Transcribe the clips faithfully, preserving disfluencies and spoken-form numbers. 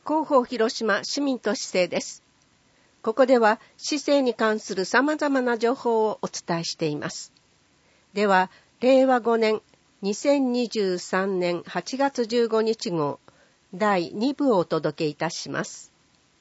広報広島市民と市政です。ここでは市政に関する様々な情報をお伝えしています。では、れいわごねんにせんにじゅうさんねんはちがつじゅうごにち号だいにぶをお届けいたします。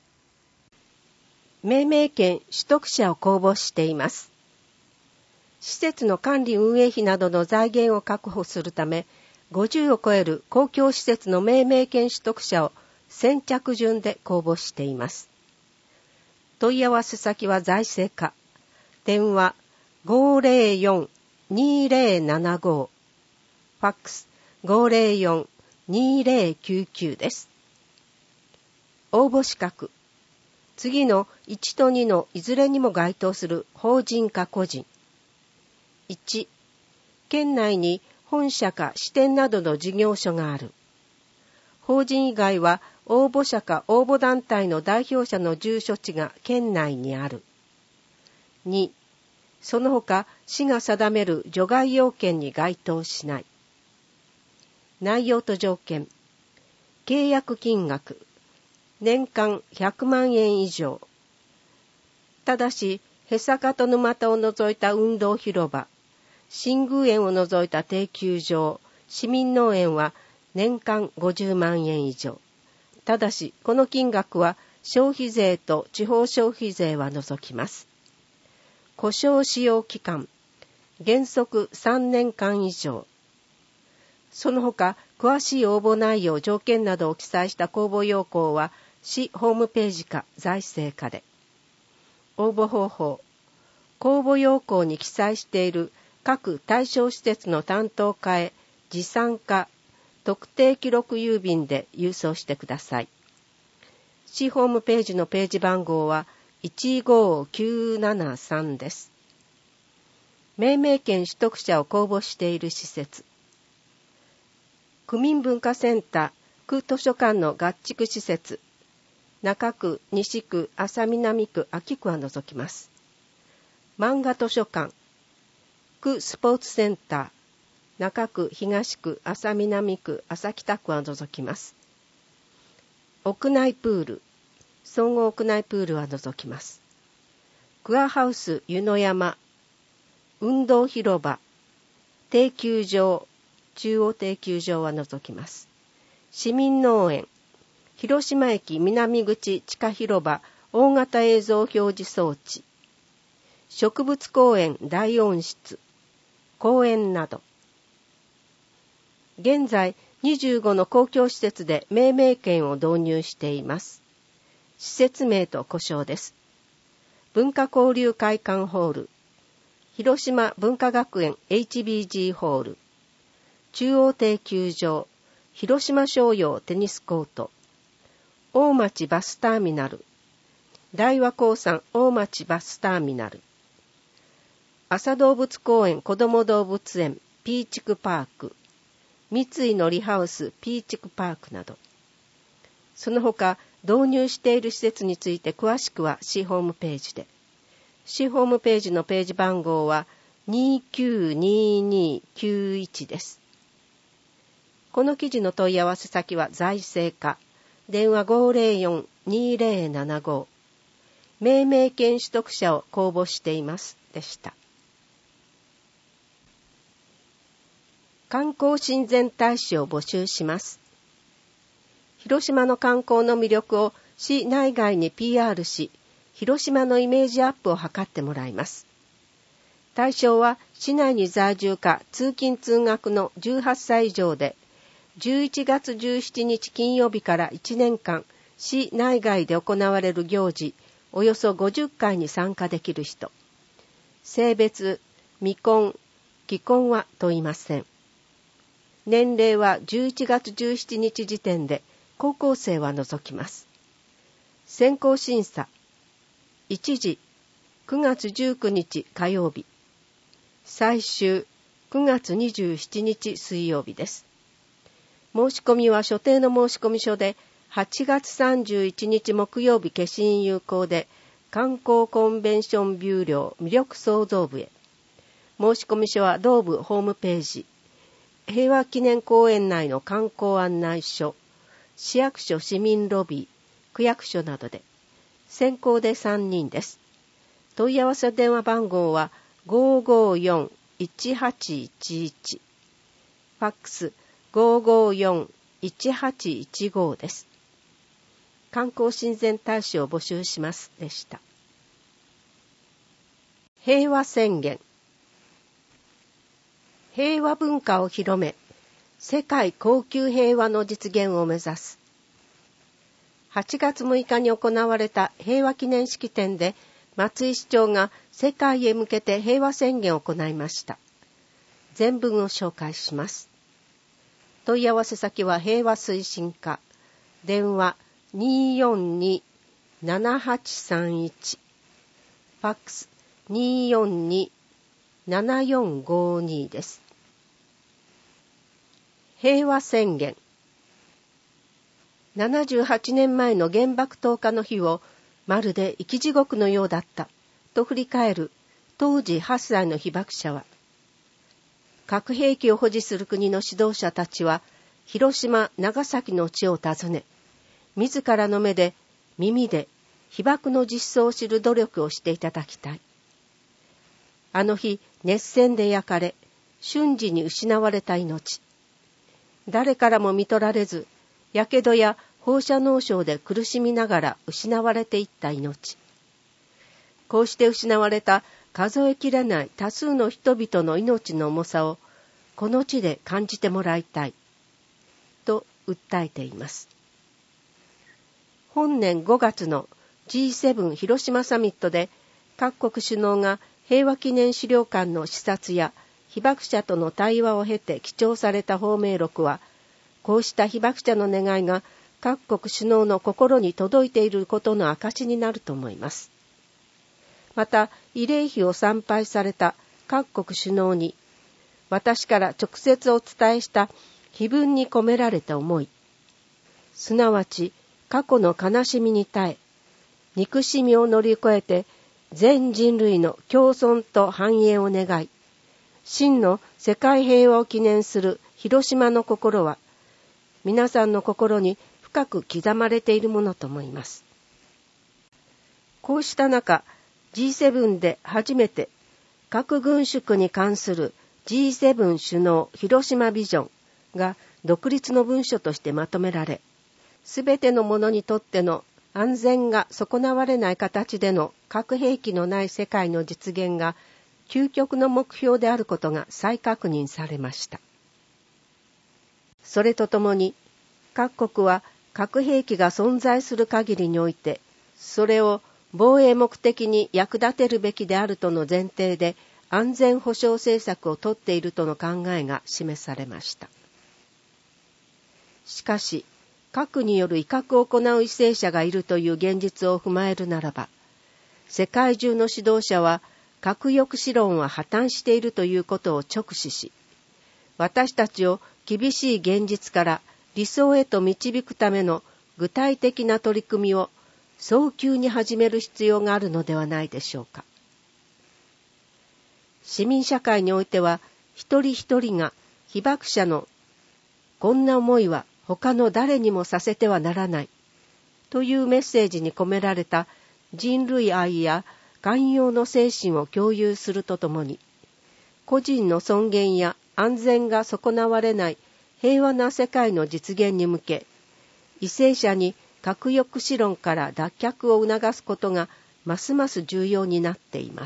命名権取得者を公募しています。施設の管理運営費などの財源を確保するため、ごじゅうを超える公共施設の命名権取得者を先着順で公募しています。問い合わせ先は財政課。電話 ごーぜろよん にーぜろななご。ファックス ごーぜろよん にーぜろきゅうきゅう です。応募資格。次のいちとにのいずれにも該当する法人か個人。いち、県内に本社か支店などの事業所がある。法人以外は応募者か応募団体の代表者の住所地が県内にある。に、その他市が定める除外要件に該当しない。内容と条件。契約金額。年間ひゃくまんえん以上。ただし、へさかと沼田を除いた運動広場、新宮園を除いた定休場、市民農園は年間ごじゅうまんえん以上。ただし、この金額は消費税と地方消費税は除きます。故障使用期間、原則さんねんかん以上。その他、詳しい応募内容、条件などを記載した公募要項は、市ホームページか財政課で。応募方法。公募要項に記載している各対象施設の担当課へ持参か特定記録郵便で郵送してください。市ホームページのページ番号はいちごきゅうななさんです。命名権取得者を公募している施設。区民文化センター、区図書館の合築施設。中区、西区、安佐南区、秋区は除きます。漫画図書館、区スポーツセンター、中区、東区、安佐南区、安佐北区は除きます。屋内プール、総合屋内プールは除きます。クアハウス湯の山、運動広場、定休場、中央定休場は除きます。市民農園、広島駅南口地下広場大型映像表示装置、植物公園大温室、公園など。現在にじゅうごの公共施設で命名権を導入しています。施設名と呼称です。文化交流会館ホール、広島文化学園 エイチビージー ホール、中央定休場、広島商用テニスコート、大町バスターミナル、大和鉱山大町バスターミナル、朝動物公園子ども動物園ピーチクパーク、三井のりハウスピーチクパークなど。その他導入している施設について詳しくは市ホームページで。市ホームページのページ番号はにきゅうににきゅういちです。この記事の問い合わせ先は財政課。電話 ごーぜろよん にーぜろななご。命名権取得者を公募していますでした。観光親善大使を募集します。広島の観光の魅力を市内外に ピーアール し、広島のイメージアップを図ってもらいます。対象は市内に在住か通勤通学のじゅうはっさい以上で、じゅういちがつじゅうしちにち金曜日からいちねんかん、市内外で行われる行事、およそごじゅっかいに参加できる人。性別、未婚、既婚は問いません。年齢はじゅういちがつじゅうしちにち時点で、高校生は除きます。選考審査。いちじ、くがつじゅうくにち火曜日。最終、くがつにじゅうしちにち水曜日です。申し込みは所定の申込書ではちがつさんじゅういちにち木曜日消印有効で観光コンベンションビュー寮魅力創造部へ。申込書は同部ホームページ、平和記念公園内の観光案内所、 市役所市民ロビー、区役所などで、先行でさんにんです。問い合わせ電話番号は ごーごーよん いちはちいちいち、ファックス ごーごーよん いちはちいちご です。観光親善大使を募集しますでした。平和宣言。平和文化を広め、世界恒久平和の実現を目指す。はちがつむいかに行われた平和記念式典で、松井市長が世界へ向けて平和宣言を行いました。全文を紹介します。問い合わせ先は平和推進課、電話 にーよんに ななはちさんいち、ファックス にーよんに ななよんごに です。平和宣言。ななじゅうはちねんまえの原爆投下の日をまるで生き地獄のようだったと振り返る当時はっさいの被爆者は、核兵器を保持する国の指導者たちは広島、長崎の地を訪ね、自らの目で耳で被爆の実相を知る努力をしていただきたい。あの日熱線で焼かれ瞬時に失われた命、誰からも見取られずやけどや放射能症で苦しみながら失われていった命、こうして失われた数えきれない多数の人々の命の重さをこの地で感じてもらいたいと訴えています。本年ごがつの ジーセブン 広島サミットで各国首脳が平和記念資料館の視察や被爆者との対話を経て記帳された芳名録は、こうした被爆者の願いが各国首脳の心に届いていることの証になると思います。また、慰霊碑を参拝された各国首脳に、私から直接お伝えした碑文に込められた思い、すなわち過去の悲しみに耐え、憎しみを乗り越えて全人類の共存と繁栄を願い、真の世界平和を記念する広島の心は、皆さんの心に深く刻まれているものと思います。こうした中、ジーセブン で初めて核軍縮に関する ジーセブン 首脳広島ビジョンが独立の文書としてまとめられ、すべての者にとっての安全が損なわれない形での核兵器のない世界の実現が究極の目標であることが再確認されました。それとともに、各国は核兵器が存在する限りにおいて、それを防衛目的に役立てるべきであるとの前提で安全保障政策をとっているとの考えが示されました。しかし、核による威嚇を行う為政者がいるという現実を踏まえるならば、世界中の指導者は核抑止論は破綻しているということを直視し、私たちを厳しい現実から理想へと導くための具体的な取り組みを早急に始める必要があるのではないでしょうか。市民社会においては、一人一人が被爆者のこんな思いは他の誰にもさせてはならないというメッセージに込められた人類愛や寛容の精神を共有するとともに、個人の尊厳や安全が損なわれない平和な世界の実現に向け、為政者に核抑止論から脱却を促すことがますます重要になっています。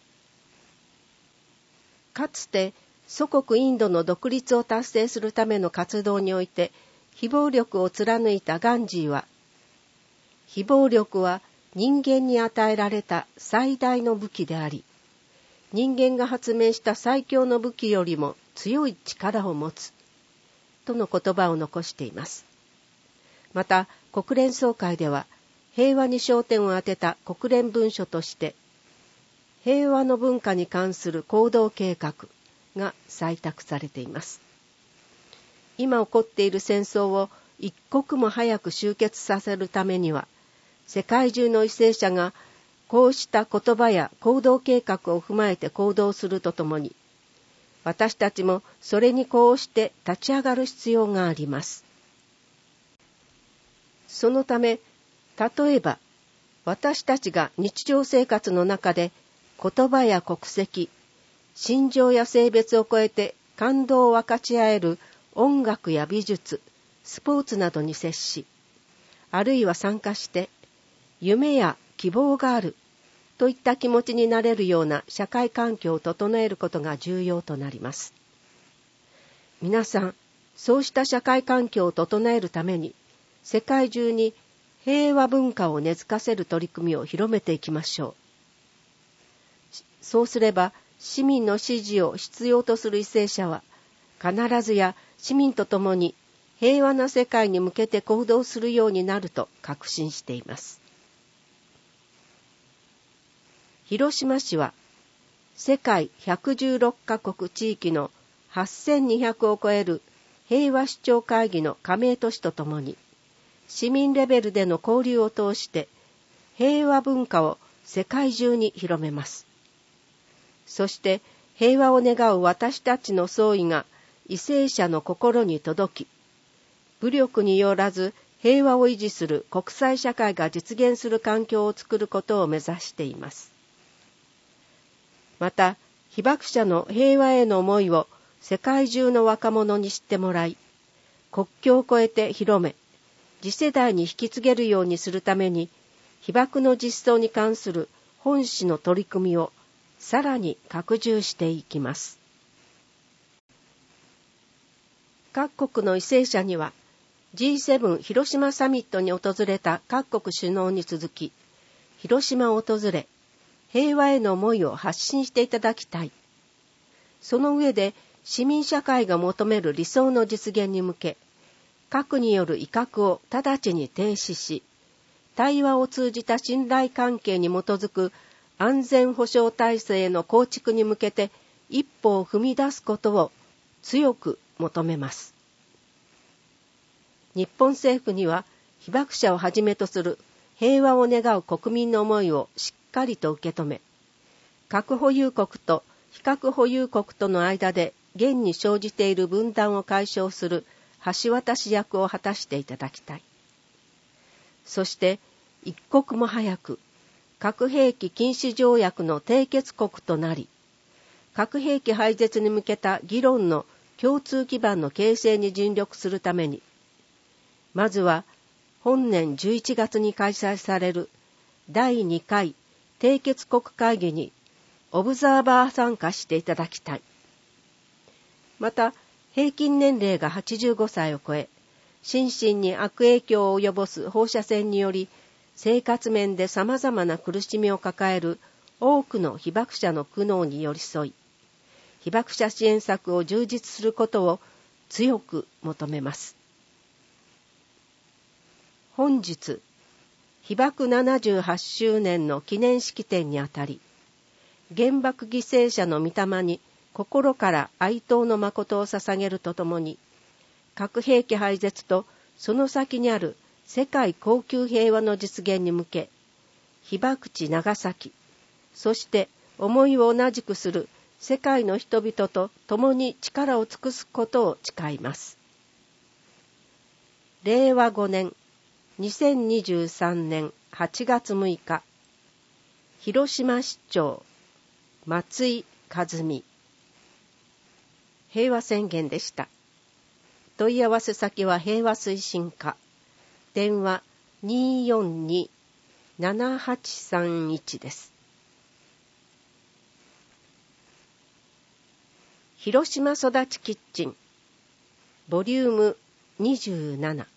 かつて祖国インドの独立を達成するための活動において非暴力を貫いたガンジーは、非暴力は人間に与えられた最大の武器であり、人間が発明した最強の武器よりも強い力を持つとの言葉を残しています。また国連総会では平和に焦点を当てた国連文書として平和の文化に関する行動計画が採択されています。今起こっている戦争を一刻も早く終結させるためには、世界中の為政者がこうした言葉や行動計画を踏まえて行動するとともに、私たちもそれにこうして立ち上がる必要があります。 そのため、例えば、私たちが日常生活の中で言葉や国籍、信条や性別を超えて感動を分かち合える音楽や美術、スポーツなどに接し、あるいは参加して夢や希望があるといった気持ちになれるような社会環境を整えることが重要となります。皆さん、そうした社会環境を整えるために世界中に平和文化を根付かせる取り組みを広めていきましょう。そうすれば市民の支持を必要とする為政者は必ずや市民と共に平和な世界に向けて行動するようになると確信しています。広島市は世界ひゃくじゅうろっカ国地域のはっせんにひゃくを超える平和首長会議の加盟都市とともに市民レベルでの交流を通して平和文化を世界中に広めます。そして平和を願う私たちの総意が為政者の心に届き、武力によらず平和を維持する国際社会が実現する環境を作ることを目指しています。また、被爆者の平和への思いを世界中の若者に知ってもらい、国境を越えて広め、次世代に引き継げるようにするために、被爆の実相に関する本市の取り組みをさらに拡充していきます。各国の為政者には ジーセブン 広島サミットに訪れた各国首脳に続き、広島を訪れ、平和への思いを発信していただきたい。その上で市民社会が求める理想の実現に向け、核による威嚇を直ちに停止し、対話を通じた信頼関係に基づく安全保障体制の構築に向けて一歩を踏み出すことを強く求めます。日本政府には被爆者をはじめとする平和を願う国民の思いをしっかりと受け止め、核保有国と非核保有国との間で現に生じている分断を解消する橋渡し役を果たしていただきたい。そして一刻も早く核兵器禁止条約の締結国となり、核兵器廃絶に向けた議論の共通基盤の形成に尽力するために、まずは本年じゅういちがつに開催されるだいにかい締結国会議にオブザーバー参加していただきたい。また、平均年齢がはちじゅうごさいを超え、心身に悪影響を及ぼす放射線により、生活面で様々な苦しみを抱える多くの被爆者の苦悩に寄り添い、被爆者支援策を充実することを強く求めます。本日、被爆ななじゅうはちしゅうねんの記念式典にあたり、原爆犠牲者の御霊に心から哀悼の誠を捧げるとともに、核兵器廃絶とその先にある世界恒久平和の実現に向け、被爆地長崎、そして思いを同じくする世界の人々と共に力を尽くすことを誓います。れいわごねん、にせんにじゅうさんねんはちがつむいか、広島市長、松井和美。平和宣言でした。問い合わせ先は平和推進課。電話 にーよんにーななはちさんいち です。広島育ちキッチンボリュームにじゅうなな、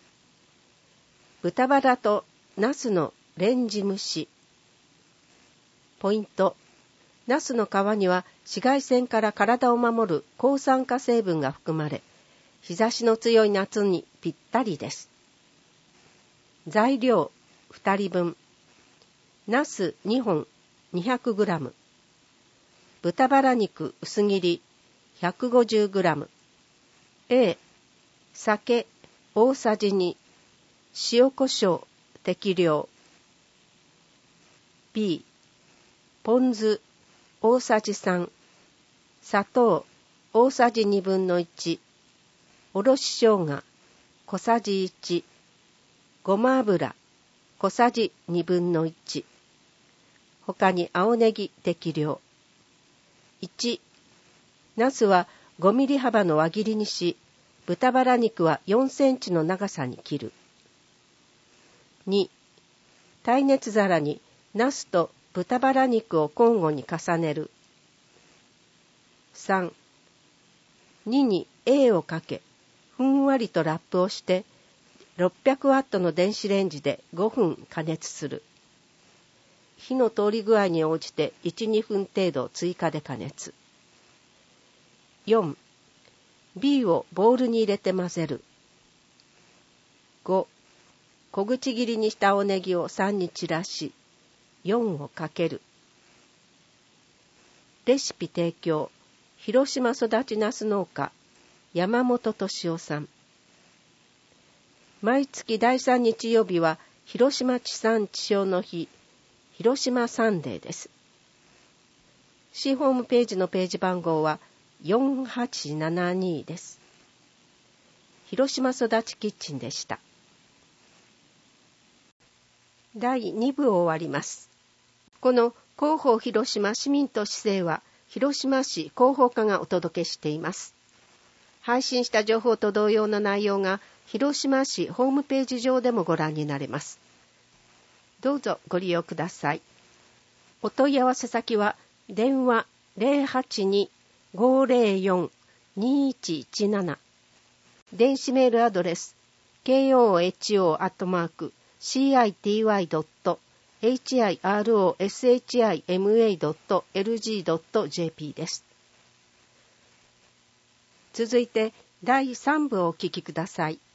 豚バラとナスのレンジ蒸し。ポイント、ナスの皮には紫外線から体を守る抗酸化成分が含まれ、日差しの強い夏にぴったりです。材料ふたりぶん、ナスにほん にひゃくグラム、豚バラ肉薄切り ひゃくごじゅうグラム、A、酒大さじに、塩コショウ適量、B、ポン酢大さじさん、砂糖大さじにぶんのいち、おろし生姜小さじいち、 ごま油小さじにぶんのいち、他に青ネギ適量。いち、ナスはごミリ幅の輪切りにし、豚バラ肉はよんセンチの長さに切る。に、耐熱皿にナスと豚バラ肉を交互に重ねる。さん、にに A をかけ、ふんわりとラップをして、ろっぴゃくワットの電子レンジでごふん加熱する。火の通り具合に応じていち、にふん程度追加で加熱。よん、B をボウルに入れて混ぜる。ご、小口切りにした青ネギをさんに散らし、よんをかける。レシピ提供、広島育ちナス農家、山本敏夫さん。毎月だいさん日曜日は広島地産地消の日、広島サンデーです。市ホームページのページ番号はよんはちななにです。広島育ちキッチンでした。だいに部を終わります。この広報広島市民と市政は広島市広報課がお届けしています。配信した情報と同様の内容が広島市ホームページ上でもご覧になれます。どうぞご利用ください。お問い合わせ先は電話 ゼロはちに ごゼロよん にいちいちなな、電子メールアドレス ケーオーエイチオー アットマーク シーアイティーワイ ドット エイチアイアールオーエスエイチアイエムエー ドット エルジー ドット ジェーピー です。続いてだいさん部をお聞きください。